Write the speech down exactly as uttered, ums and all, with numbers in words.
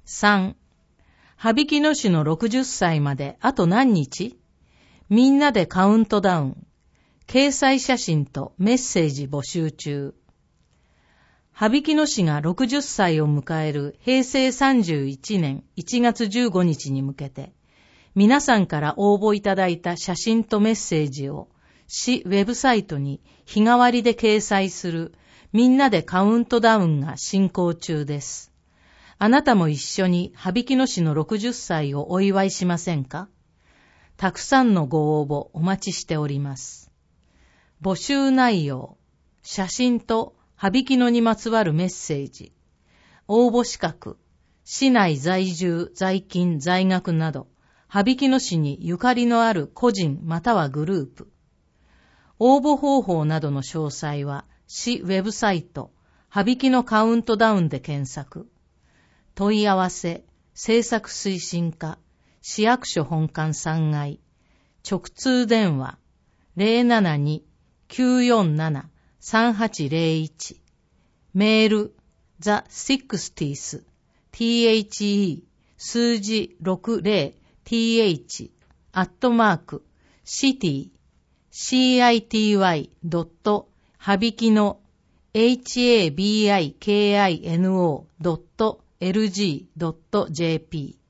さん、羽曳野市のろくじゅっさいまであと何日？みんなでカウントダウン。掲載写真とメッセージ募集中。羽曳野市がろくじゅっさいを迎えるへいせいさんじゅういちねんいちがつじゅうごにちに向けて、皆さんから応募いただいた写真とメッセージを市ウェブサイトに日替わりで掲載するみんなでカウントダウンが進行中です。あなたも一緒に羽曳野市のろくじゅっさいをお祝いしませんか？たくさんのご応募お待ちしております。募集内容、写真と羽曳野にまつわるメッセージ、応募資格、市内在住、在勤、在学など、羽曳野市にゆかりのある個人またはグループ。応募方法などの詳細は、市ウェブサイト、羽曳野カウントダウンで検索。問い合わせ、政策推進課、市役所本館さんがい、直通電話 ゼロななに きゅうよんなな さんはちゼロいち、メール the sixties、the 数字ろくじゅう th アットマーク city city ドットはびきの habikino ドット lg ドット jp